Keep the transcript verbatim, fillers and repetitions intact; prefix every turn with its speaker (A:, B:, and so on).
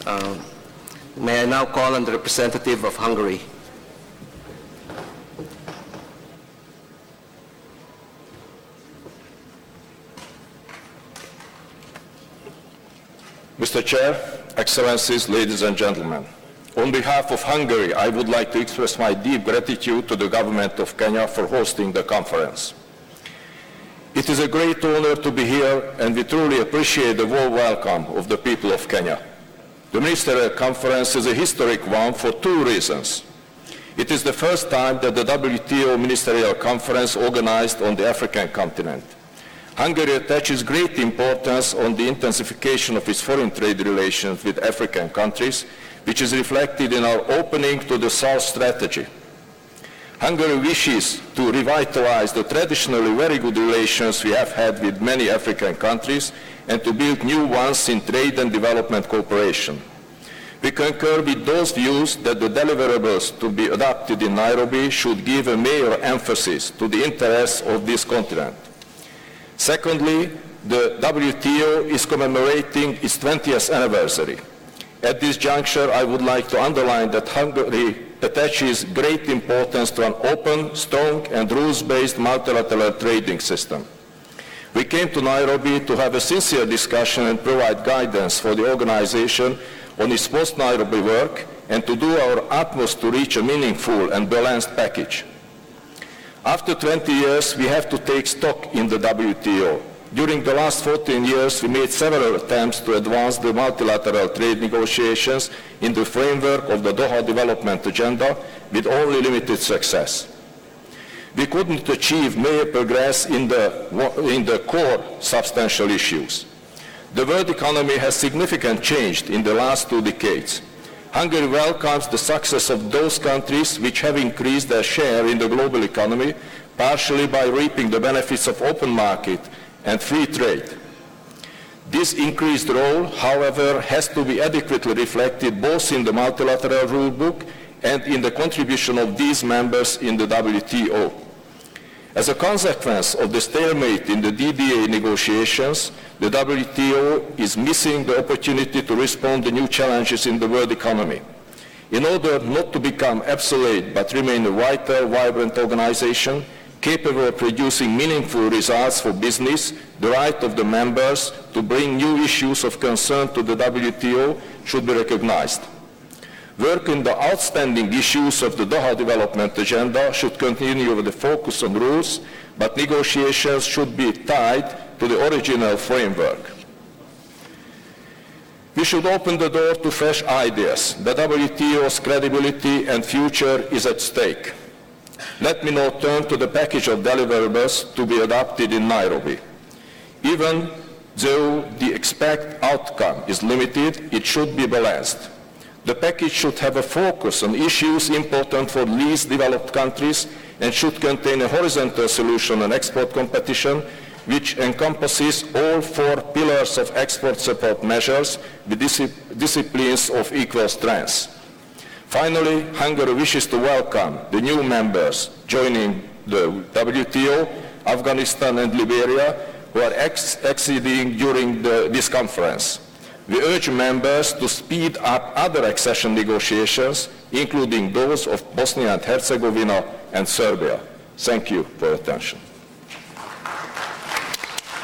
A: Uh, may I now call on the representative of Hungary.
B: Mister Chair, Excellencies, ladies and gentlemen, on behalf of Hungary, I would like to express my deep gratitude to the government of Kenya for hosting the conference. It is a great honor to be here, and we truly appreciate the warm welcome of the people of Kenya. The Ministerial Conference is a historic one for two reasons. It is the first time that the W T O Ministerial Conference organized on the African continent. Hungary attaches great importance on the intensification of its foreign trade relations with African countries, which is reflected in our opening to the South strategy. Hungary wishes to revitalize the traditionally very good relations we have had with many African countries and to build new ones in trade and development cooperation. We concur with those views that the deliverables to be adopted in Nairobi should give a major emphasis to the interests of this continent. Secondly, the W T O is commemorating its twentieth anniversary. At this juncture, I would like to underline that Hungary attaches great importance to an open, strong, and rules-based multilateral trading system. We came to Nairobi to have a sincere discussion and provide guidance for the organization on its post-Nairobi work and to do our utmost to reach a meaningful and balanced package. After twenty years, we have to take stock in the W T O. During the last fourteen years, we made several attempts to advance the multilateral trade negotiations in the framework of the Doha Development Agenda with only limited success. We couldn't achieve major progress in the, in the core substantial issues. The world economy has significantly changed in the last two decades. Hungary welcomes the success of those countries which have increased their share in the global economy, partially by reaping the benefits of open market and free trade. This increased role, however, has to be adequately reflected both in the multilateral rulebook and in the contribution of these members in the W T O. As a consequence of the stalemate in the D D A negotiations, the W T O is missing the opportunity to respond to new challenges in the world economy. In order not to become obsolete but remain a vital, vibrant organization, capable of producing meaningful results for business, the right of the members to bring new issues of concern to the W T O should be recognized. Work in the outstanding issues of the Doha Development Agenda should continue with the focus on rules, but negotiations should be tied to the original framework. We should open the door to fresh ideas. The W T O's credibility and future is at stake. Let me now turn to the package of deliverables to be adopted in Nairobi. Even though the expected outcome is limited, it should be balanced. The package should have a focus on issues important for least developed countries and should contain a horizontal solution on export competition, which encompasses all four pillars of export support measures with dis- disciplines of equal strength. Finally, Hungary wishes to welcome the new members joining the W T O, Afghanistan and Liberia, who are ex- acceding during the, this conference. We urge members to speed up other accession negotiations, including those of Bosnia and Herzegovina and Serbia. Thank you for your attention.